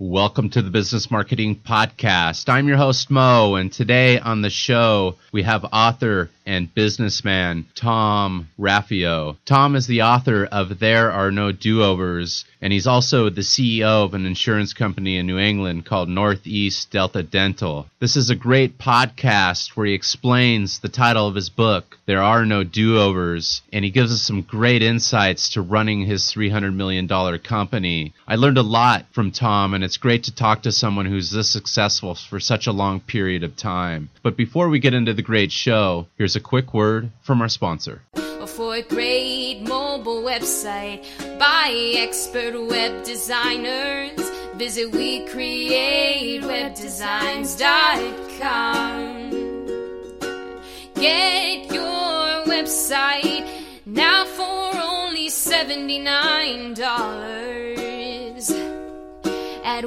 Welcome to the Business Marketing Podcast. I'm your host, Mo, and today on the show, we have author and businessman Tom Raffio. Tom is the author of There Are No Do-Overs, and he's also the CEO of an insurance company in New England called Northeast Delta Dental. This is a great podcast where he explains the title of his book, There Are No Do-Overs, and he gives us some great insights to running his $300 million company. I learned a lot from Tom, and it's great to talk to someone who's this successful for such a long period of time. But before we get into the great show, here's a quick word from our sponsor. For a great mobile website by expert web designers, visit WeCreateWebDesigns.com. Get your website now for only $79 at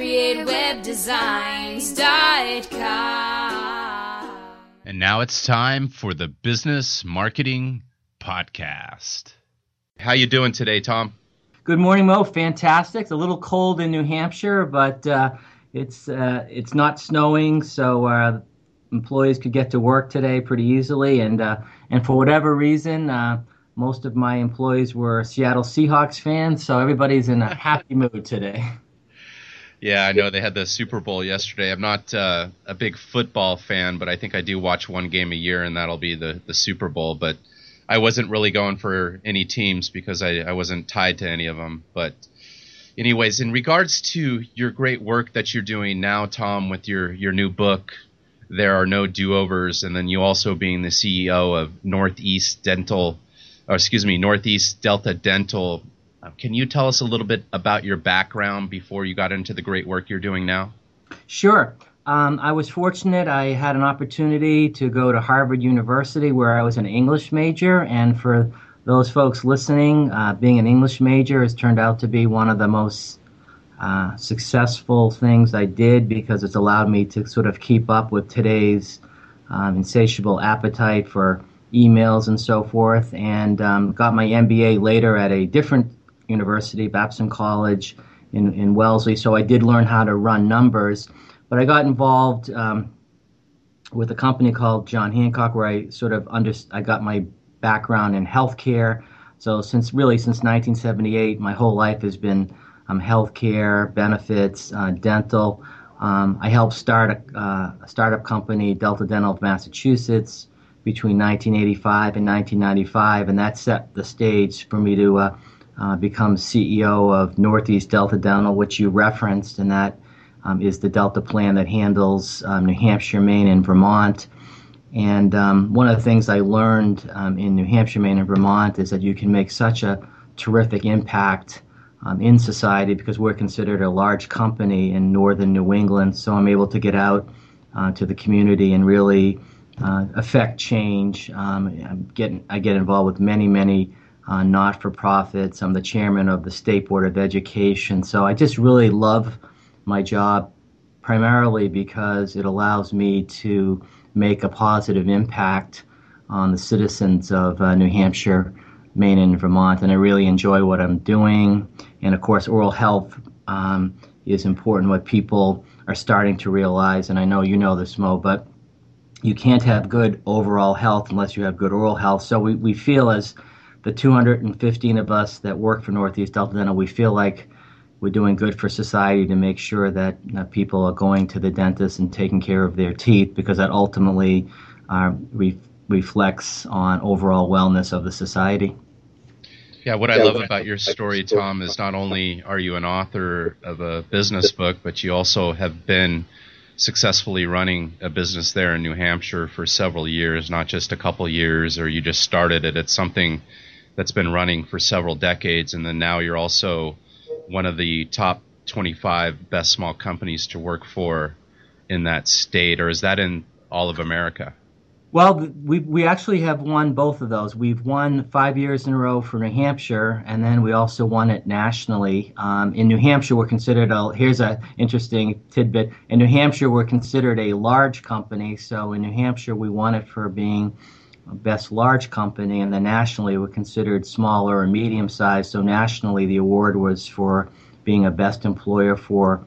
WeCreateWebDesigns.com. And now it's time for the Business Marketing Podcast. How you doing today, Tom? Good morning, Mo. Fantastic. It's a little cold in New Hampshire, but it's not snowing, so employees could get to work today pretty easily. And for whatever reason, most of my employees were Seattle Seahawks fans, so everybody's in a happy mood today. Yeah, I know they had the Super Bowl yesterday. I'm not a big football fan, but I think I do watch one game a year, and that'll be the Super Bowl. But I wasn't really going for any teams because I wasn't tied to any of them. But anyways, in regards to your great work that you're doing now, Tom, with your new book, There Are No Do-Overs, and then you also being the CEO of Northeast Delta Dental. Can you tell us a little bit about your background before you got into the great work you're doing now? Sure. I was fortunate. I had an opportunity to go to Harvard University where I was an English major. And for those folks listening, being an English major has turned out to be one of the most successful things I did because it's allowed me to sort of keep up with today's insatiable appetite for emails and so forth. And got my MBA later at a different university, Babson College in Wellesley. So I did learn how to run numbers. But I got involved with a company called John Hancock, where I sort of I got my background in healthcare. So since 1978, my whole life has been healthcare, benefits, dental. I helped start a startup company, Delta Dental of Massachusetts, between 1985 and 1995, and that set the stage for me to become CEO of Northeast Delta Dental, which you referenced, and that is the Delta plan that handles New Hampshire, Maine, and Vermont. And one of the things I learned in New Hampshire, Maine, and Vermont is that you can make such a terrific impact in society because we're considered a large company in northern New England. So I'm able to get out to the community and really affect change. I get involved with many not-for-profits. I'm the chairman of the State Board of Education. So I just really love my job primarily because it allows me to make a positive impact on the citizens of New Hampshire, Maine, and Vermont. And I really enjoy what I'm doing. And of course, oral health is important, what people are starting to realize. And I know you know this, Mo, but you can't have good overall health unless you have good oral health. So we feel, as the 215 of us that work for Northeast Delta Dental, we feel like we're doing good for society to make sure that people are going to the dentist and taking care of their teeth, because that ultimately reflects on overall wellness of the society. Yeah, what I love about your story, Tom, is not only are you an author of a business book, but you also have been successfully running a business there in New Hampshire for several years, not just a couple years, or you just started it. It's something that's been running for several decades, and then now you're also one of the top 25 best small companies to work for in that state, or is that in all of America? Well, we actually have won both of those. We've won 5 years in a row for New Hampshire, and then we also won it nationally. In New Hampshire, we're considered here's an interesting tidbit. In New Hampshire, we're considered a large company. So in New Hampshire, we won it for being best large company, and then nationally, we're considered smaller or medium sized. So nationally, the award was for being a best employer for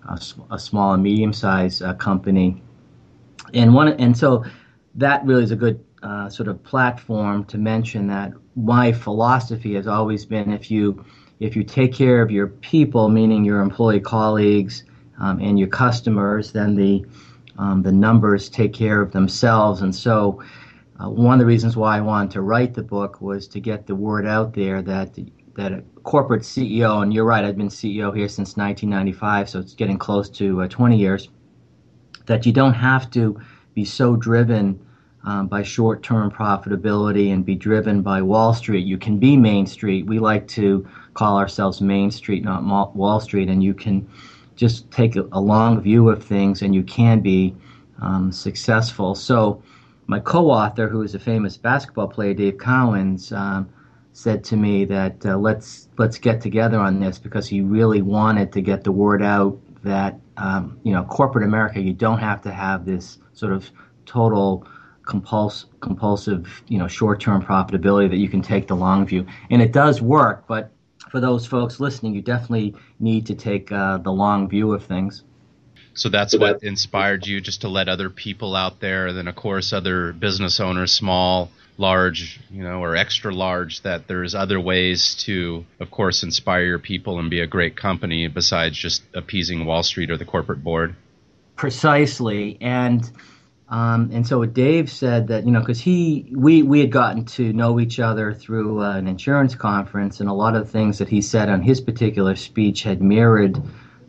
a small and medium-sized company, and so that really is a good sort of platform to mention that my philosophy has always been if you take care of your people, meaning your employee colleagues and your customers, then the numbers take care of themselves. And so one of the reasons why I wanted to write the book was to get the word out there that a corporate CEO, and you're right, I've been CEO here since 1995, so it's getting close to 20 years, that you don't have to be so driven by short-term profitability and be driven by Wall Street. You can be Main Street. We like to call ourselves Main Street, not Wall Street, and you can just take a long view of things and you can be successful. So my co-author, who is a famous basketball player, Dave Cowens, said to me that let's get together on this, because he really wanted to get the word out that corporate America, you don't have to have this sort of total compulsive short-term profitability, that you can take the long view. And it does work, but for those folks listening, you definitely need to take the long view of things. So that's what inspired you, just to let other people out there, and then of course other business owners, small, large, or extra large, that there's other ways to, of course, inspire your people and be a great company besides just appeasing Wall Street or the corporate board. Precisely. And so what Dave said, that, because we had gotten to know each other through an insurance conference, and a lot of the things that he said on his particular speech had mirrored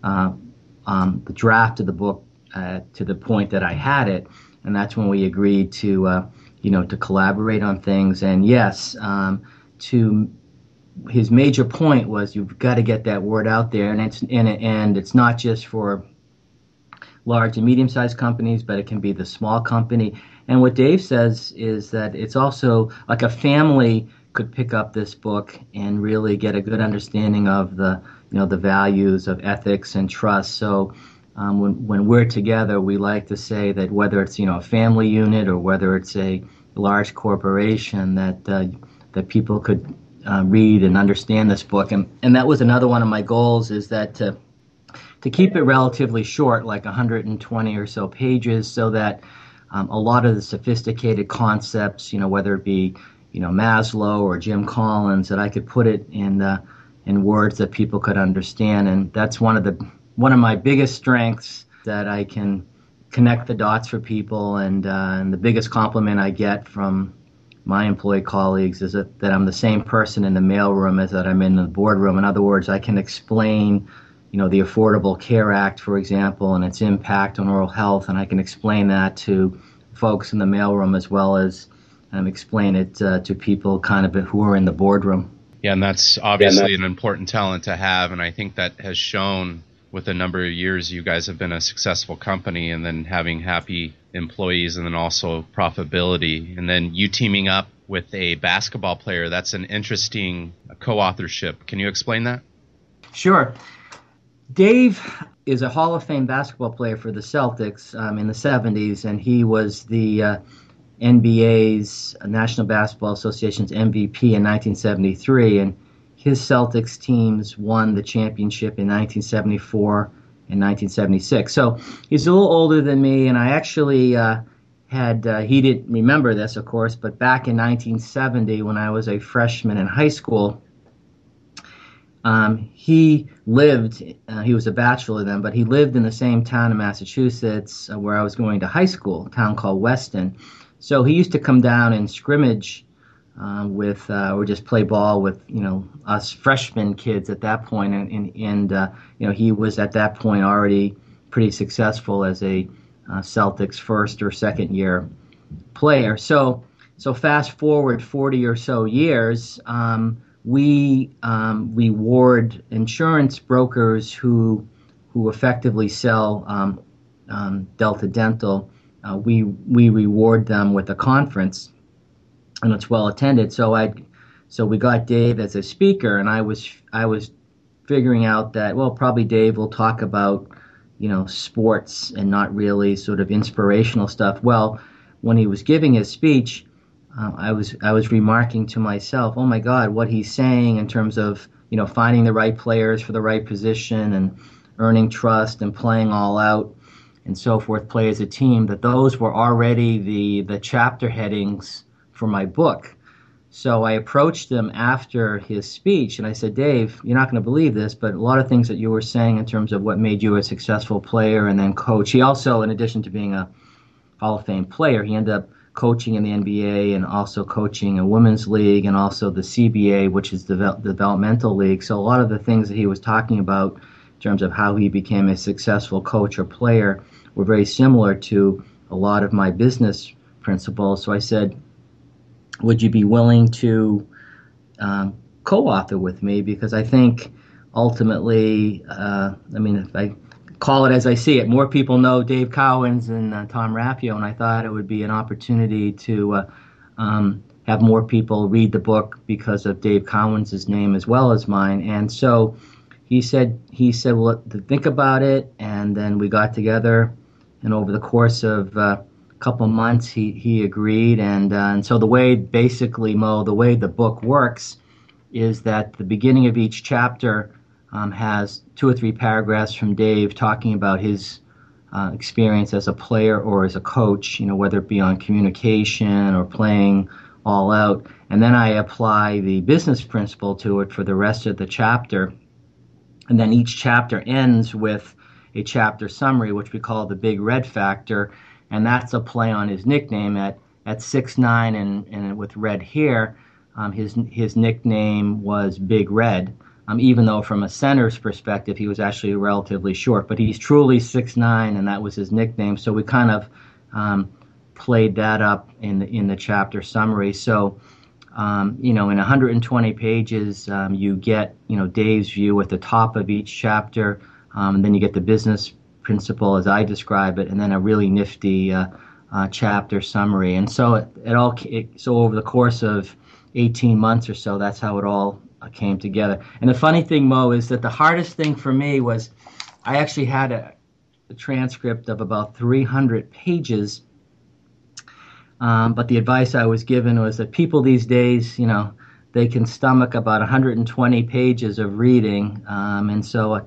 the draft of the book to the point that I had it, and that's when we agreed to collaborate on things. And yes, to his major point was you've got to get that word out there, and it's not just for large and medium-sized companies, but it can be the small company. And what Dave says is that it's also like a family could pick up this book and really get a good understanding of the values of ethics and trust. So when we're together, we like to say that whether it's a family unit or whether it's a large corporation, that people could read and understand this book. And that was another one of my goals, is that to keep it relatively short, like 120 or so pages, so that a lot of the sophisticated concepts, whether it be Maslow or Jim Collins, that I could put it in words that people could understand. And that's one of my biggest strengths, that I can connect the dots for people. And the biggest compliment I get from my employee colleagues is that I'm the same person in the mailroom as that I'm in the boardroom. In other words, I can explain the Affordable Care Act, for example, and its impact on oral health, and I can explain that to folks in the mailroom as well as explain it to people kind of who are in the boardroom. Yeah, and that's obviously an important talent to have, and I think that has shown with a number of years you guys have been a successful company, and then having happy employees, and then also profitability, and then you teaming up with a basketball player. That's an interesting co-authorship. Can you explain that? Sure. Dave is a Hall of Fame basketball player for the Celtics in the 70s, and he was the NBA's, National Basketball Association's MVP in 1973, and his Celtics teams won the championship in 1974 and 1976. So he's a little older than me, and I actually he didn't remember this, of course, but back in 1970 when I was a freshman in high school, he was a bachelor then, but he lived in the same town in Massachusetts where I was going to high school, a town called Weston. So he used to come down and scrimmage or just play ball with, us freshman kids at that point. And he was at that point already pretty successful as a Celtics first or second year player. So fast forward 40 or so years, we reward insurance brokers who effectively sell Delta Dental. We reward them with a conference, and it's well attended. So we got Dave as a speaker, and I was figuring out that, well, probably Dave will talk about sports and not really sort of inspirational stuff. Well, when he was giving his speech, I was remarking to myself, oh my God, what he's saying in terms of finding the right players for the right position, earning trust and playing all out and so forth, play as a team, that those were already the chapter headings for my book. So I approached him after his speech and I said, Dave, you're not going to believe this, but a lot of things that you were saying in terms of what made you a successful player and then coach. He also, in addition to being a Hall of Fame player, he ended up coaching in the NBA and also coaching a women's league and also the CBA, which is the developmental league. So a lot of the things that he was talking about in terms of how he became a successful coach or player were very similar to a lot of my business principles. So I said, would you be willing to co-author with me? Because I think ultimately, if I call it as I see it, more people know Dave Cowens and Tom Raffio, and I thought it would be an opportunity to have more people read the book because of Dave Cowens' name as well as mine. And so he said, well, think about it, and then we got together, and over the course of couple months he agreed, and so the way the book works is that the beginning of each chapter has 2 or 3 paragraphs from Dave talking about his experience as a player or as a coach, whether it be on communication or playing all out, and then I apply the business principle to it for the rest of the chapter, and then each chapter ends with a chapter summary, which we call the Big Red Factor. And that's a play on his nickname at 6'9" and with red hair. His nickname was Big Red, even though from a center's perspective he was actually relatively short. But he's truly 6'9", and that was his nickname. So we kind of played that up in the chapter summary. So in 120 pages, you get Dave's view at the top of each chapter, and then you get the business principle as I describe it, and then a really nifty chapter summary. And so so over the course of 18 months or so, that's how it all came together. And the funny thing, Mo, is that the hardest thing for me was I actually had a transcript of about 300 pages, but the advice I was given was that people these days, they can stomach about 120 pages of reading, and so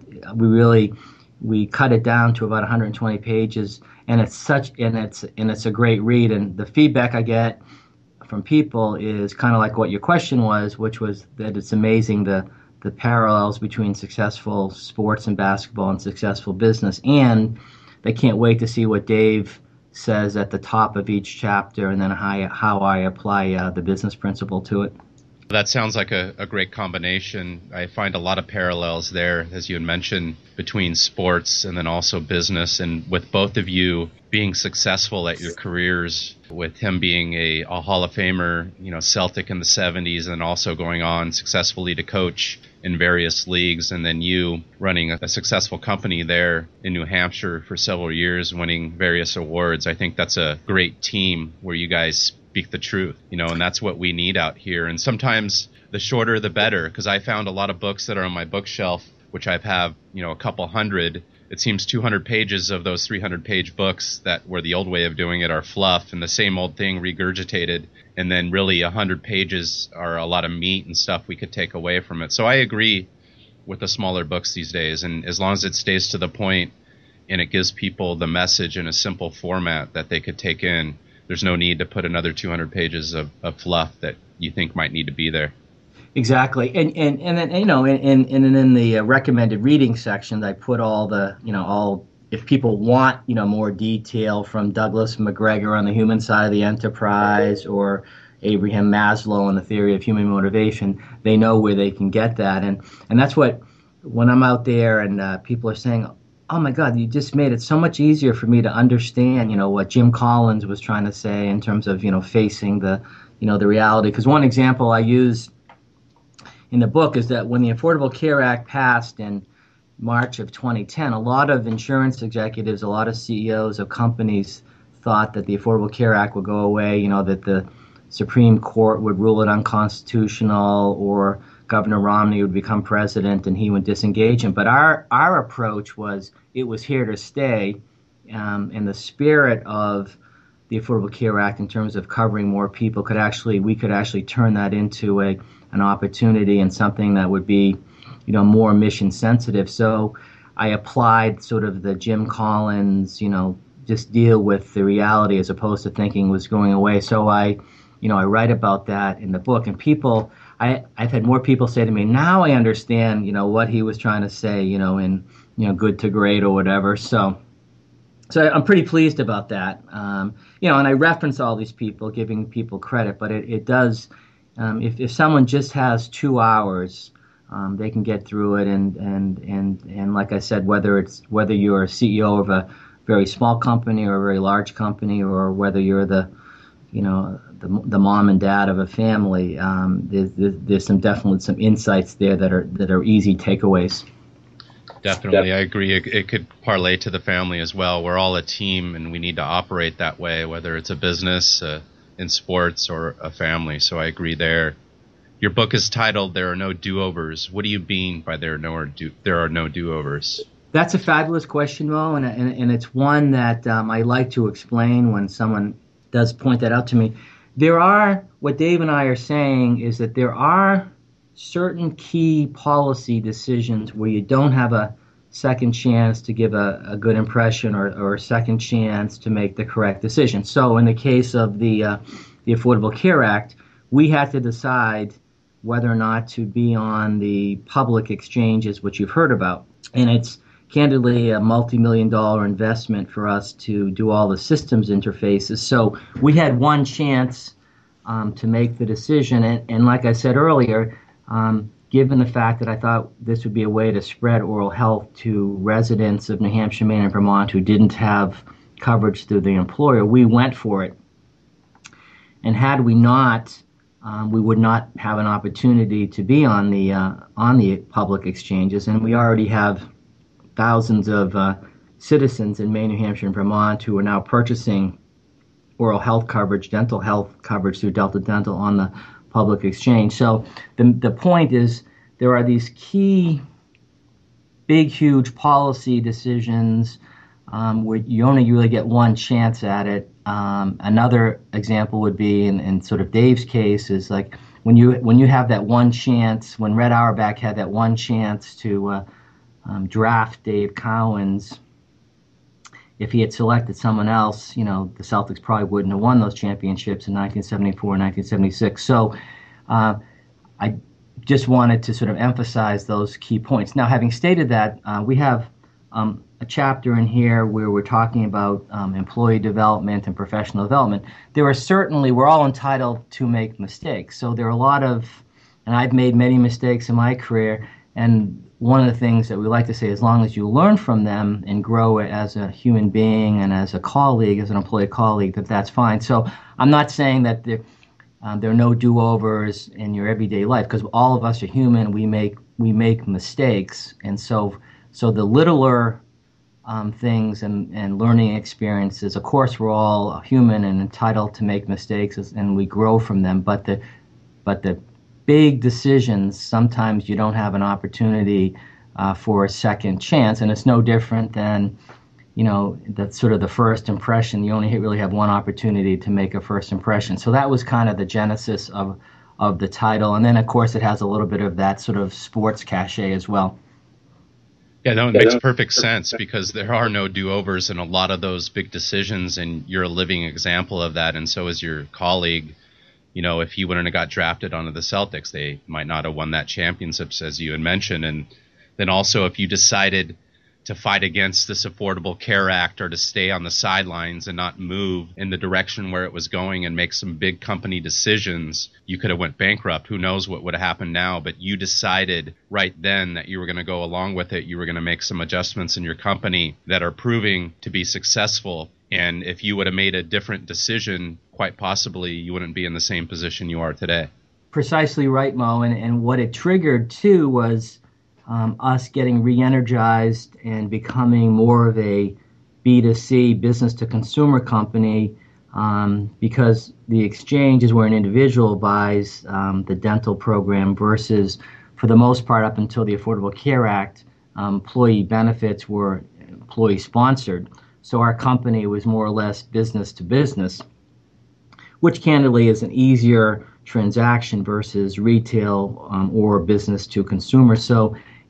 we cut it down to about 120 pages, and it's a great read. And the feedback I get from people is kind of like what your question was, which was that it's amazing the parallels between successful sports and basketball and successful business, and they can't wait to see what Dave says at the top of each chapter, and then how I apply the business principle to it. That sounds like a great combination. I find a lot of parallels there, as you had mentioned, between sports and then also business. And with both of you being successful at your careers, with him being a Hall of Famer, Celtic in the 70s, and also going on successfully to coach in various leagues, and then you running a successful company there in New Hampshire for several years, winning various awards. I think that's a great team where you guys speak the truth, and that's what we need out here. And sometimes the shorter the better, because I found a lot of books that are on my bookshelf, which I've have, a couple hundred. It seems 200 pages of those 300-page books that were the old way of doing it are fluff and the same old thing regurgitated. And then really 100 pages are a lot of meat and stuff we could take away from it. So I agree with the smaller books these days. And as long as it stays to the point and it gives people the message in a simple format that they could take in, there's no need to put another 200 pages of fluff that you think might need to be there. Exactly, and then in the recommended reading section, I put all the if people want more detail from Douglas McGregor on the human side of the enterprise or Abraham Maslow on the theory of human motivation, they know where they can get that, and that's what when I'm out there and people are saying, oh my God, you just made it so much easier for me to understand, what Jim Collins was trying to say in terms of, facing the reality. Because one example I use in the book is that when the Affordable Care Act passed in March of 2010, a lot of insurance executives, a lot of CEOs of companies thought that the Affordable Care Act would go away, that the Supreme Court would rule it unconstitutional, or Governor Romney would become president and he would disengage him. But our approach was it was here to stay, in the spirit of the Affordable Care Act in terms of covering more people we could actually turn that into an opportunity and something that would be, more mission sensitive. So I applied sort of the Jim Collins, just deal with the reality as opposed to thinking was going away. So I write about that in the book, and I've had more people say to me, now I understand, what he was trying to say, in, Good to Great or whatever. So I'm pretty pleased about that. And I reference all these people, giving people credit, but it does, if someone just has 2 hours, they can get through it. And like I said, whether you're a CEO of a very small company or a very large company, or whether you're the mom and dad of a family, there's definitely some insights there that are easy takeaways. Definitely, I agree. It could parlay to the family as well. We're all a team, and we need to operate that way, whether it's a business, in sports, or a family. So I agree there. Your book is titled "There Are No Do-Overs." What do you mean by there are no do-overs? That's a fabulous question, Mo, and it's one that I like to explain when someone does point that out to me. What Dave and I are saying is that there are certain key policy decisions where you don't have a second chance to give a good impression or a second chance to make the correct decision. So in the case of the Affordable Care Act, we had to decide whether or not to be on the public exchanges, which you've heard about. And it's candidly a multi-million-dollar investment for us to do all the systems interfaces. So we had one chance to make the decision. And like I said earlier, given the fact that I thought this would be a way to spread oral health to residents of New Hampshire, Maine, and Vermont who didn't have coverage through the employer, we went for it. And had we not, we would not have an opportunity to be on the public exchanges. And we already have thousands of citizens in Maine, New Hampshire, and Vermont who are now purchasing oral health coverage, dental health coverage through Delta Dental on the public exchange. So the point is there are these key, big, huge policy decisions where you only really get one chance at it. Another example would be, in sort of Dave's case, is like when you have that one chance, when Red Auerbach had that one chance to draft Dave Cowens, if he had selected someone else, the Celtics probably wouldn't have won those championships in 1974 and 1976. So I just wanted to sort of emphasize those key points. Now, having stated that, we have a chapter in here where we're talking about employee development and professional development. We're all entitled to make mistakes. So there are and I've made many mistakes in my career, and one of the things that we like to say, as long as you learn from them and grow as a human being and as a colleague, as an employee colleague, that's fine. So I'm not saying that there are no do-overs in your everyday life, because all of us are human. We make mistakes, and so the littler things and learning experiences, of course, we're all human and entitled to make mistakes, and we grow from them. But the big decisions, sometimes you don't have an opportunity for a second chance, and it's no different than, that's sort of the first impression. You only really have one opportunity to make a first impression. So that was kind of the genesis of the title, and then of course it has a little bit of that sort of sports cachet as well. Yeah, no, it makes perfect sense, because there are no do-overs in a lot of those big decisions, and you're a living example of that, and so is your colleague. If he wouldn't have got drafted onto the Celtics, they might not have won that championship, as you had mentioned. And then also, if you decided to fight against this Affordable Care Act, or to stay on the sidelines and not move in the direction where it was going and make some big company decisions, you could have went bankrupt. Who knows what would have happened now? But you decided right then that you were going to go along with it. You were going to make some adjustments in your company that are proving to be successful. And if you would have made a different decision, quite possibly you wouldn't be in the same position you are today. Precisely right, Mo. And what it triggered, too, was us getting re-energized and becoming more of a B2C, business-to-consumer company, because the exchange is where an individual buys the dental program versus, for the most part, up until the Affordable Care Act, employee benefits were employee-sponsored. So our company was more or less business to business, which candidly is an easier transaction versus retail or business to consumer. So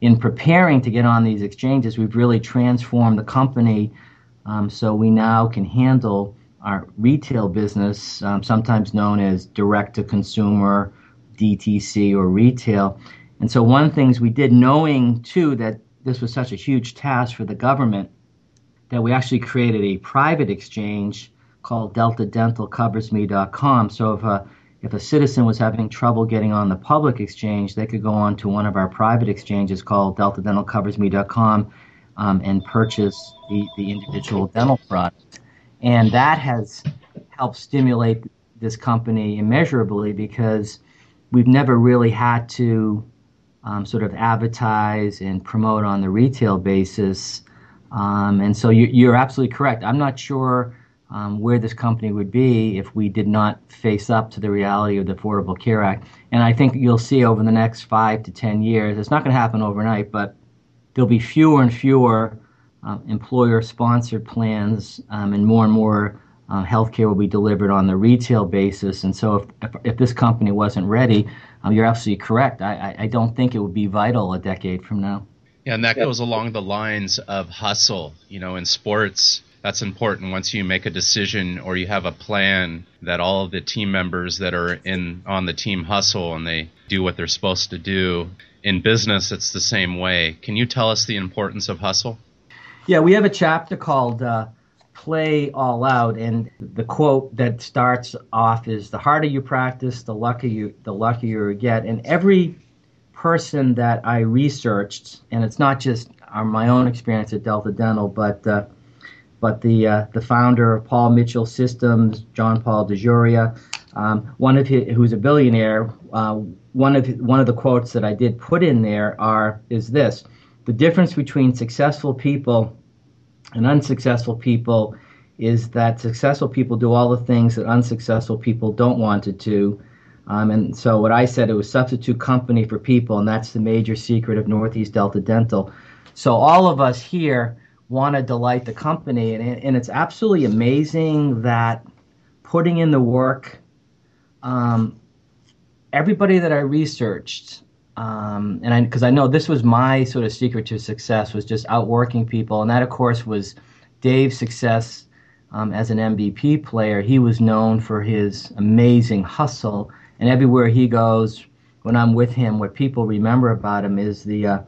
in preparing to get on these exchanges, we've really transformed the company so we now can handle our retail business, sometimes known as direct-to-consumer, DTC, or retail. And so one of the things we did, knowing, too, that this was such a huge task for the government, that we actually created a private exchange called DeltaDentalCoversMe.com. So if a citizen was having trouble getting on the public exchange, they could go on to one of our private exchanges called DeltaDentalCoversMe.com and purchase the individual dental products. And that has helped stimulate this company immeasurably because we've never really had to sort of advertise and promote on the retail basis. And so you're absolutely correct. I'm not sure where this company would be if we did not face up to the reality of the Affordable Care Act. And I think you'll see over the next 5 to 10 years, it's not going to happen overnight, but there'll be fewer and fewer employer-sponsored plans, and more healthcare will be delivered on the retail basis. And so if this company wasn't ready, you're absolutely correct. I don't think it would be vital a decade from now. Yeah, and that goes along the lines of hustle. You know, in sports, that's important. Once you make a decision or you have a plan, that all of the team members that are on the team hustle and they do what they're supposed to do. In business, it's the same way. Can you tell us the importance of hustle? Yeah, we have a chapter called Play All Out, and the quote that starts off is, "The harder you practice, the luckier you get." And every person that I researched, and it's not just my own experience at Delta Dental, but the founder of Paul Mitchell Systems, John Paul DeJoria, who's a billionaire. One of the quotes that I did put in there is this: the difference between successful people and unsuccessful people is that successful people do all the things that unsuccessful people don't want to do. And so what I said, it was substitute company for people, and that's the major secret of Northeast Delta Dental. So all of us here want to delight the company, and it's absolutely amazing that putting in the work, everybody that I researched, because I know this was my sort of secret to success, was just outworking people, and that of course was Dave's success as an MVP player. He was known for his amazing hustle, and everywhere he goes, when I'm with him, what people remember about him is the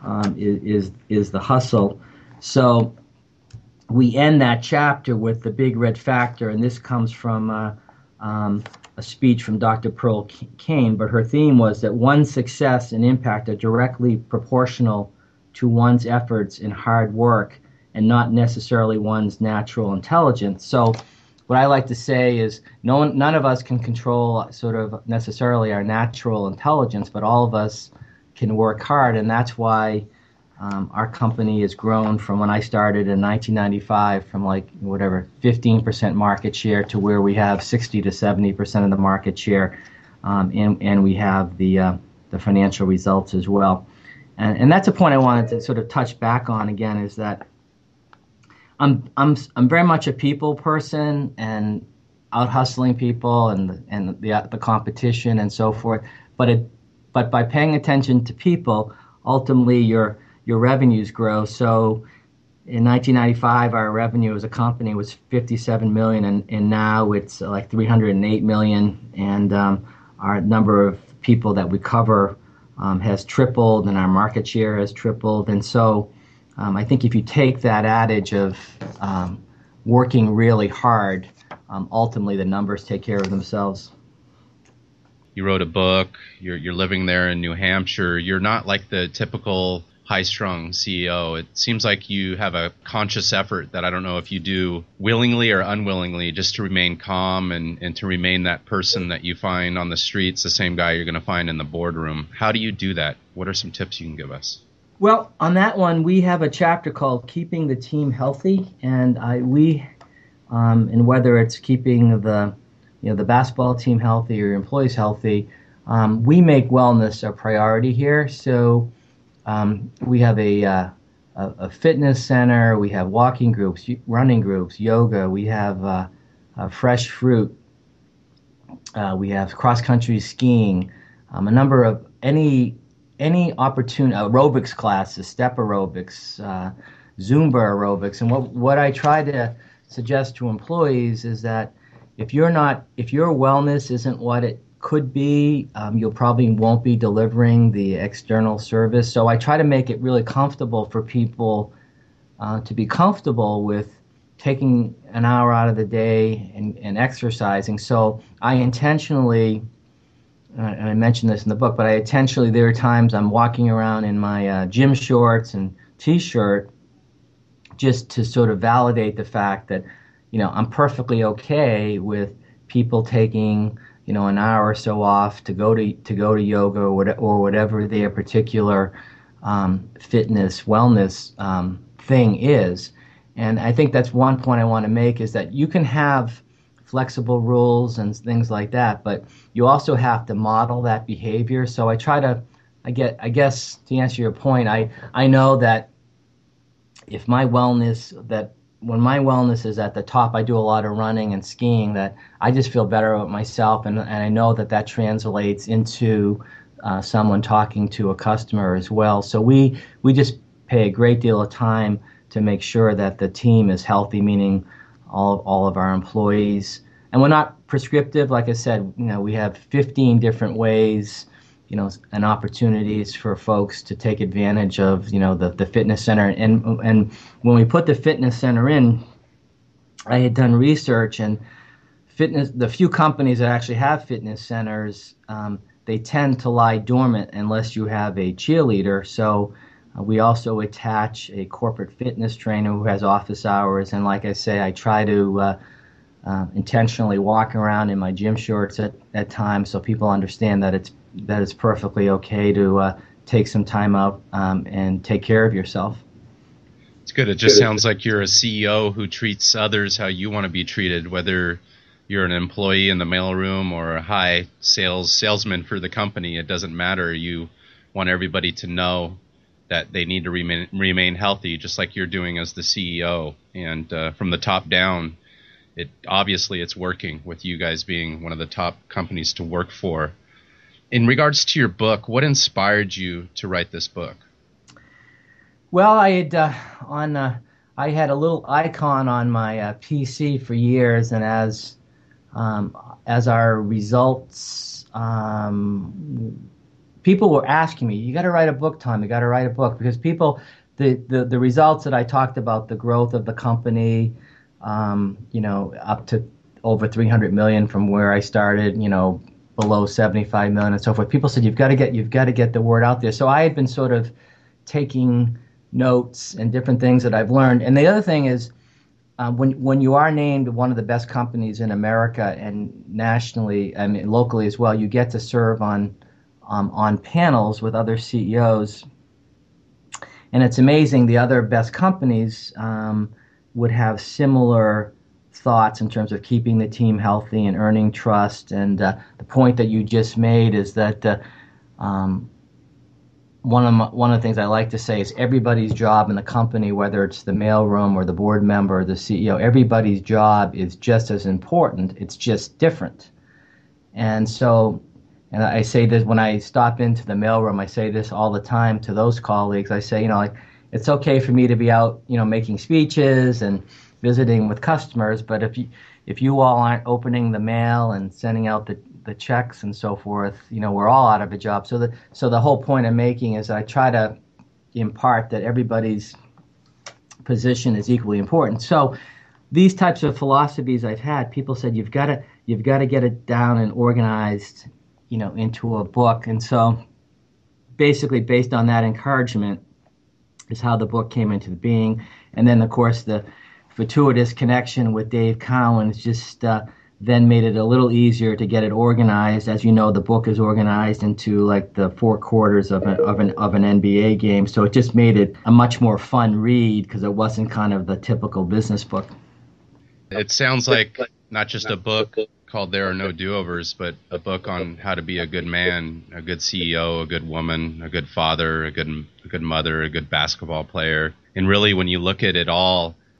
hustle. So we end that chapter with the big red factor, and this comes from a speech from Dr. Pearl Kane, but her theme was that one's success and impact are directly proportional to one's efforts and hard work and not necessarily one's natural intelligence. So what I like to say is none of us can control sort of necessarily our natural intelligence, but all of us can work hard, and that's why our company has grown from when I started in 1995 from 15% market share to where we have 60 to 70% of the market share, and we have the financial results as well. And that's a point I wanted to sort of touch back on again, is that I'm very much a people person and out hustling people and the competition and so forth. But by paying attention to people, ultimately your revenues grow. So in 1995, our revenue as a company was $57 million, and now it's like $308 million, and our number of people that we cover has tripled, and our market share has tripled. And so I think if you take that adage of working really hard, ultimately the numbers take care of themselves. You wrote a book. You're living there in New Hampshire. You're not like the typical high-strung CEO. It seems like you have a conscious effort that I don't know if you do willingly or unwillingly, just to remain calm and to remain that person that you find on the streets, the same guy you're going to find in the boardroom. How do you do that? What are some tips you can give us? Well, on that one, we have a chapter called Keeping the Team Healthy, and and whether it's keeping the basketball team healthy or your employees healthy, we make wellness a priority here. So we have a fitness center, we have walking groups, running groups, yoga, we have fresh fruit, we have cross-country skiing, a number of any any opportunity, aerobics classes, step aerobics, Zumba aerobics. And what I try to suggest to employees is that if your wellness isn't what it could be, you probably won't be delivering the external service. So I try to make it really comfortable for people to be comfortable with taking an hour out of the day and exercising. So I intentionally, and I mentioned this in the book, but there are times I'm walking around in my gym shorts and t-shirt just to sort of validate the fact that, I'm perfectly okay with people taking, an hour or so off to go to yoga or whatever their particular fitness, wellness thing is. And I think that's one point I want to make, is that you can have flexible rules and things like that, but you also have to model that behavior. So I guess to answer your point, I know that when my wellness is at the top, I do a lot of running and skiing, that I just feel better about myself, and I know that translates into someone talking to a customer as well. So we just pay a great deal of time to make sure that the team is healthy, meaning all of our employees. And we're not prescriptive. Like I said, we have 15 different ways, and opportunities for folks to take advantage of, the fitness center. And when we put the fitness center in, I had done research, and the few companies that actually have fitness centers, they tend to lie dormant unless you have a cheerleader. So we also attach a corporate fitness trainer who has office hours. And like I say, I try to intentionally walk around in my gym shorts at times, so people understand that it's perfectly okay to take some time out and take care of yourself. It's good. It just sounds like you're a CEO who treats others how you want to be treated, whether you're an employee in the mailroom or a high salesman for the company. It doesn't matter. You want everybody to know that they need to remain healthy, just like you're doing as the CEO. And from the top down, it's working, with you guys being one of the top companies to work for. In regards to your book, what inspired you to write this book? Well, I had a little icon on my PC for years, and as our results, people were asking me, "You got to write a book, Tom. You got to write a book," because the results that I talked about, the growth of the company, up to over 300 million from where I started, below 75 million and so forth. People said, you've got to get the word out there. So I had been sort of taking notes and different things that I've learned. And the other thing is, when you are named one of the best companies in America and nationally, I mean locally as well, you get to serve on panels with other CEOs. And it's amazing, the other best companies would have similar thoughts in terms of keeping the team healthy and earning trust. And the point that you just made is that one of the things I like to say is everybody's job in the company, whether it's the mailroom or the board member or the CEO, everybody's job is just as important. It's just different. And I say this when I stop into the mailroom, I say this all the time to those colleagues. I say, it's okay for me to be out, making speeches and visiting with customers, but if you all aren't opening the mail and sending out the checks and so forth, we're all out of a job. So the whole point I'm making is I try to impart that everybody's position is equally important. So these types of philosophies I've had, people said you've got to get it down and organized, into a book. And so basically based on that encouragement is how the book came into being. And then of course the fortuitous connection with Dave Cowan just then made it a little easier to get it organized. As you know, the book is organized into like the 4 quarters of an NBA game. So it just made it a much more fun read because it wasn't kind of the typical business book. It sounds like not just a book called There Are No Do-Overs, but a book on how to be a good man, a good CEO, a good woman, a good father, a good mother, a good basketball player. And really, when you look at it all,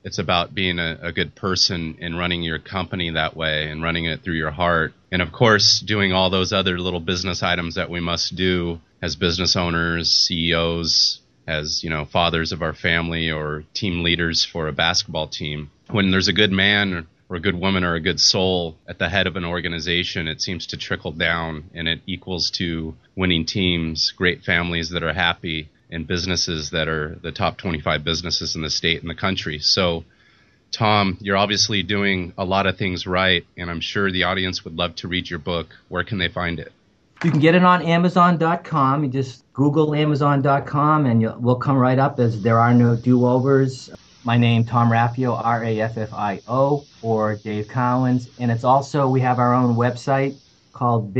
It's about being a good person and running your company that way and running it through your heart. And of course, doing all those other little business items that we must do as business owners, CEOs, as, fathers of our family or team leaders for a basketball team. When there's a good man or a good woman or a good soul at the head of an organization, it seems to trickle down, and it equals to winning teams, great families that are happy, and businesses that are the top 25 businesses in the state and the country. So, Tom, you're obviously doing a lot of things right, and I'm sure the audience would love to read your book. Where can they find it? You can get it on Amazon.com. You just Google Amazon.com, and we'll come right up as There Are No Do-Overs. My name, Tom Raffio, Raffio, or Dave Cowens. And it's also, we have our own website called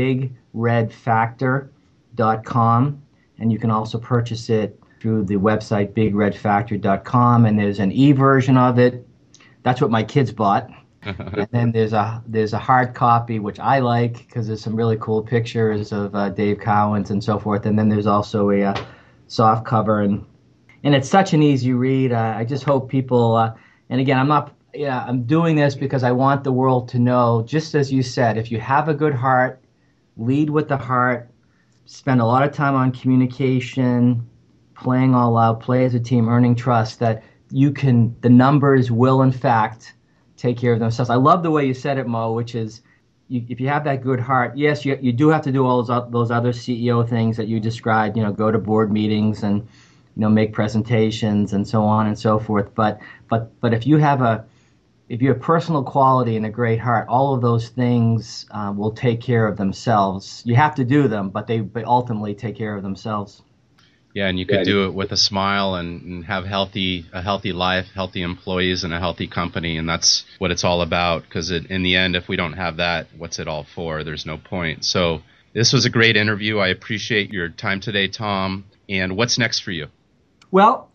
BigRedFactor.com. And you can also purchase it through the website BigRedFactor.com. And there's an e-version of it. That's what my kids bought. And then there's a hard copy, which I like because there's some really cool pictures of Dave Cowens and so forth. And then there's also a soft cover, and it's such an easy read. I just hope people, and again, I'm doing this because I want the world to know, just as you said, if you have a good heart, lead with the heart, spend a lot of time on communication, playing all out, play as a team, earning trust, that the numbers will in fact take care of themselves. I love the way you said it, Mo, which is if you have that good heart, yes, you do have to do all those other CEO things that you described, go to board meetings and, make presentations and so on and so forth. But if you have personal quality and a great heart, all of those things will take care of themselves. You have to do them, but they ultimately take care of themselves. Yeah, and you could do it with a smile and have a healthy life, healthy employees, and a healthy company, and that's what it's all about, because in the end, if we don't have that, what's it all for? There's no point. So this was a great interview. I appreciate your time today, Tom. And what's next for you? Well,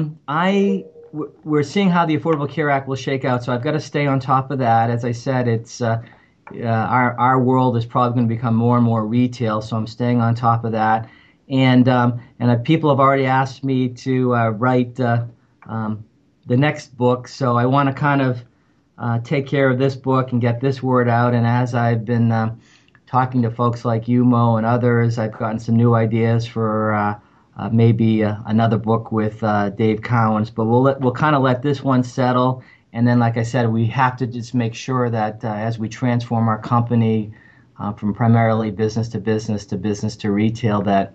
we're seeing how the Affordable Care Act will shake out, so I've got to stay on top of that. As I said, it's our world is probably going to become more and more retail, so I'm staying on top of that. And people have already asked me to write the next book, so I want to kind of take care of this book and get this word out. And as I've been talking to folks like you, Mo, and others, I've gotten some new ideas for maybe another book with Dave Cowens. But we'll kind of let this one settle, and then, like I said, we have to just make sure that as we transform our company from primarily business to business to retail, that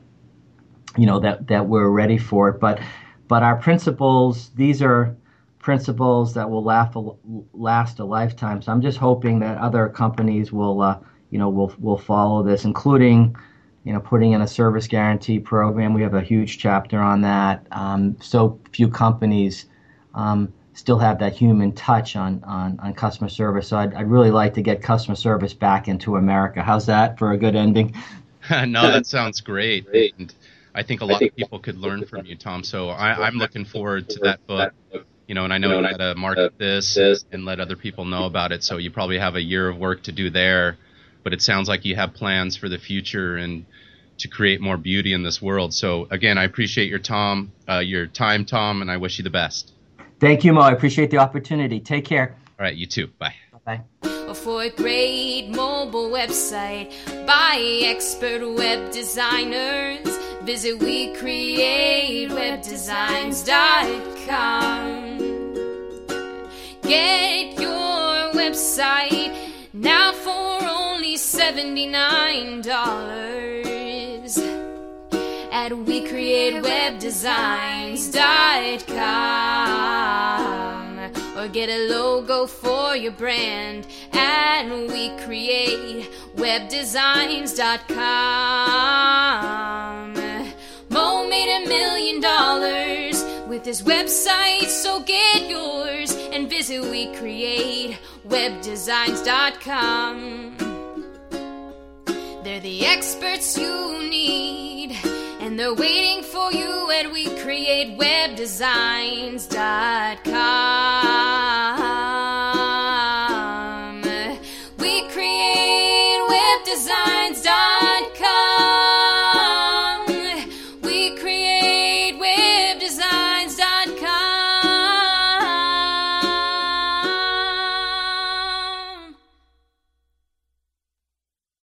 that we're ready for it. But our principles, these are principles that will last a lifetime. So I'm just hoping that other companies will follow this, including putting in a service guarantee program. We have a huge chapter on that. So few companies still have that human touch on customer service. So I'd really like to get customer service back into America. How's that for a good ending? No, that sounds great. And I think a lot of people could learn from you, Tom. So I'm looking forward to that book. And I know you got to market this and let other people know about it. So you probably have a year of work to do there. But it sounds like you have plans for the future and to create more beauty in this world. So again, I appreciate your time, Tom, and I wish you the best. Thank you, Mo. I appreciate the opportunity. Take care. All right, you too. Bye. Bye. For a great mobile website by expert web designers, visit WeCreateWebDesigns.com. Get your website now for only $79 at WeCreateWebDesigns.com, or get a logo for your brand at WeCreateWebDesigns.com. Mo made $1 million with his website, so get yours and visit WeCreateWebDesigns.com. They're the experts you need, and they're waiting for you at WeCreateWebDesigns.com.